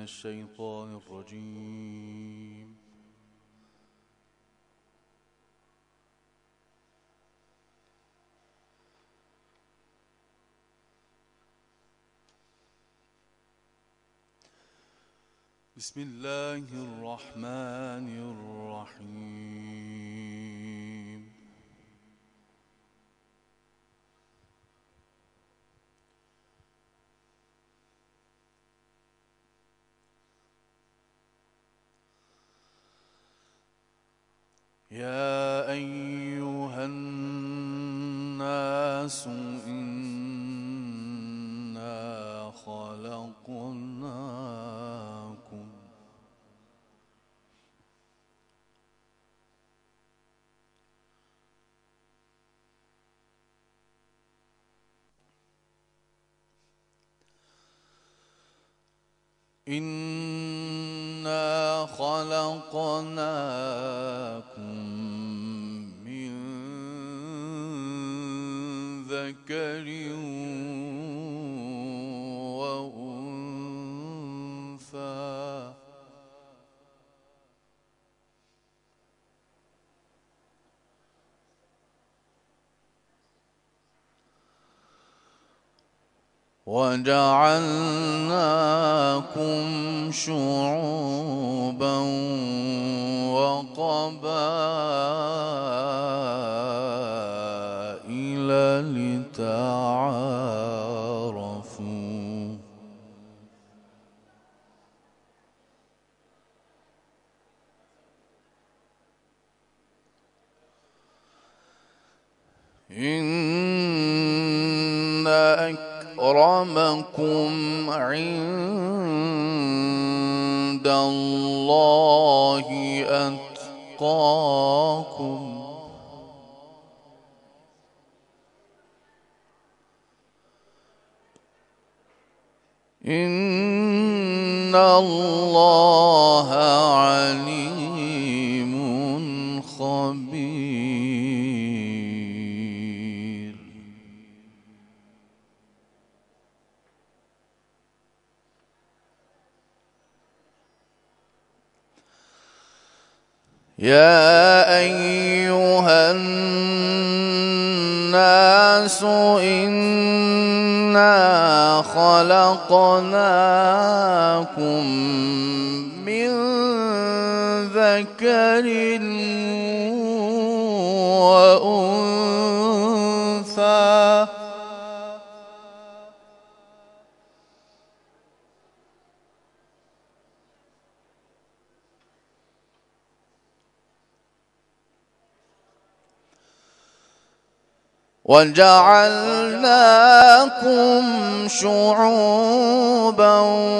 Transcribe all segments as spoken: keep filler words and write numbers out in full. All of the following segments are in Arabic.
الشيطان الرجيم. بسم الله الرحمن الرحيم. يا أيها الناس إنا خلقناكم إنا خلقناكم من ذكر وأنثى وجعلناكم شعوبا وقبائل لتعارفوا إن أكرمكم عند الله أتقاكم إن الله عليم خبير. يا أيها الناس إنا خلقناكم من ذكر وأنثى وجعلناكم شعوبا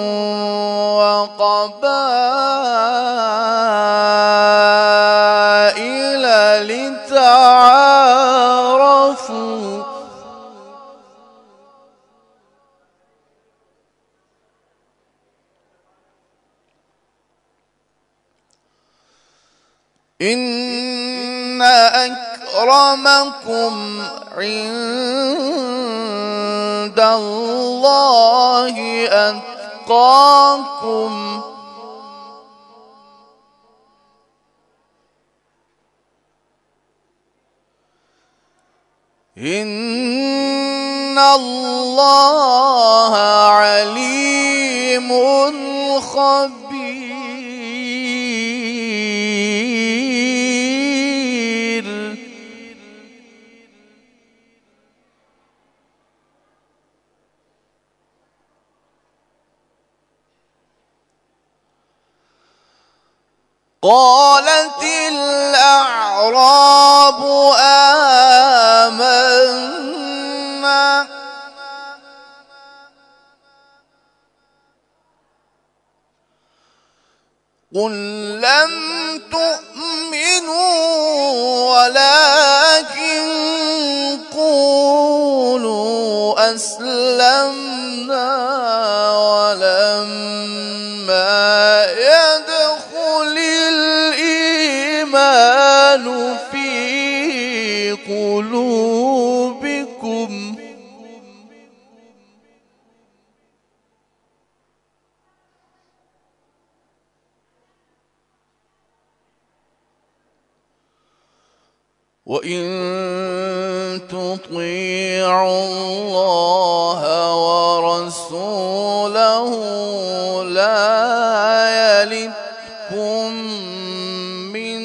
وقبائل لتعارفوا إن أكرمكم عند الله أتقاكم إن الله عليم خبير. قالت الأعراب آمنا قل لم تؤمنوا ولكن قولوا أسلمنا ولما يدخل الإيمان في قلوبكم وإن تطيعوا الله ورسوله لا يلتكم من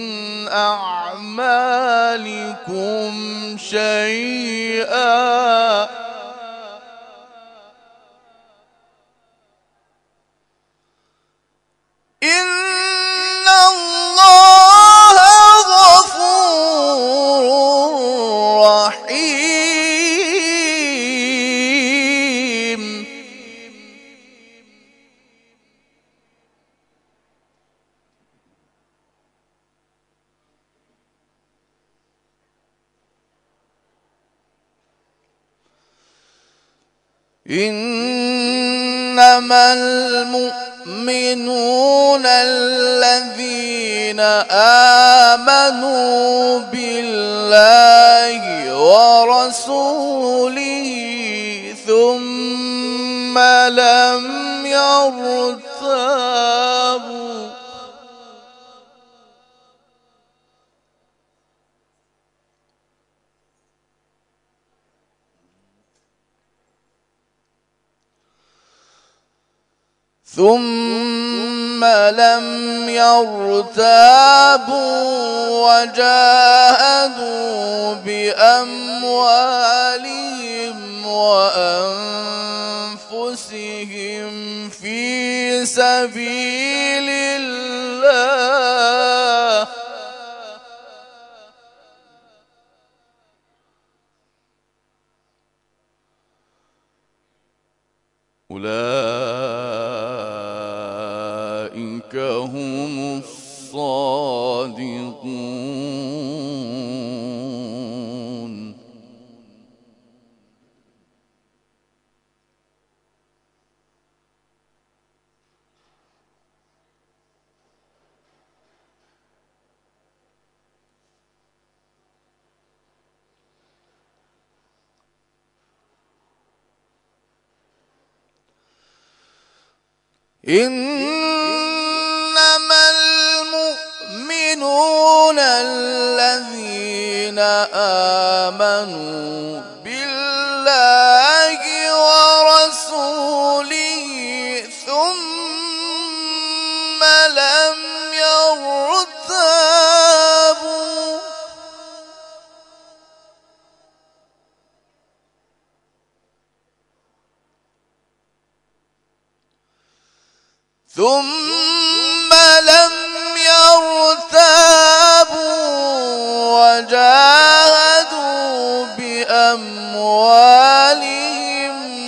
أعمالكم شيئا إن الله غفور رحيم. إنما المؤمنون الذين آمنوا بالله ورسوله ثم لم يرتابوا ثم لم يرتابوا وجاهدوا بأموالهم وأنفسهم في سبيل الله أولئك هم الصادقون. إنما المؤمنون الذين آمنوا بالله ورسوله ثم لم يرتابوا ثم لم يرتابوا وجاهدوا بأموالهم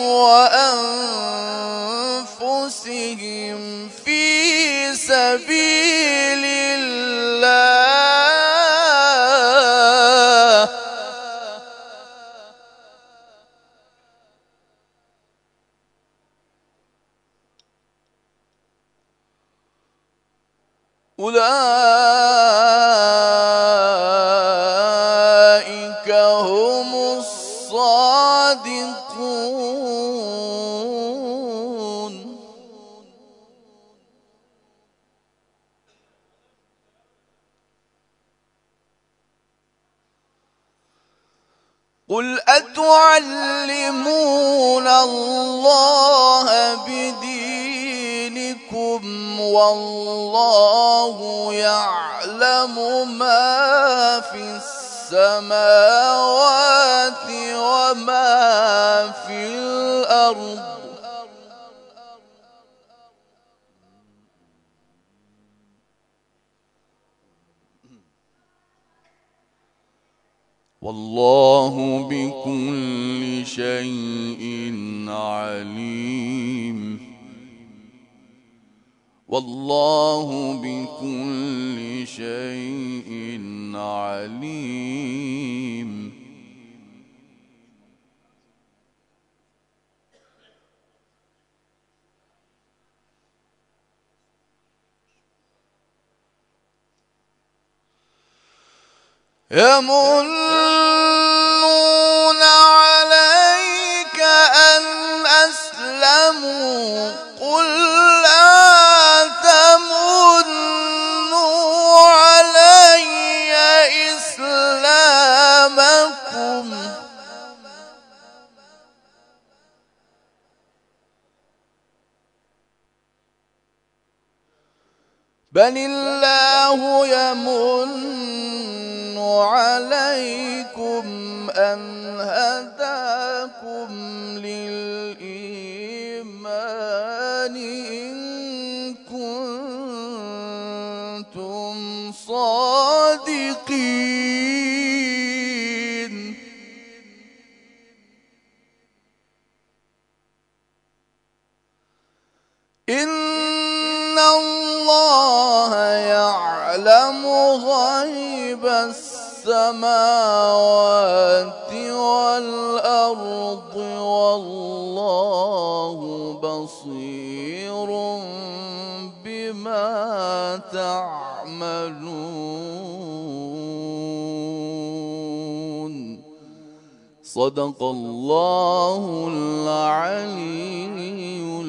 وأنفسهم في سبيل الله أولئك هم الصادقون. قل أتعلمون الله بدينكم والله يعلم ما في السماوات وما في الأرض والله بكل شيء عليم. والله بكل شيء عليم. يمنون عليك أن أسلموا قل لا تمنوا علي إسلامكم بل الله يمن عليكم أن هداكم للإيمان إن كنتم صادقين. إن الله يعلم غيب السماوات والأرض والله بصير بما تعملون. صدق الله العلي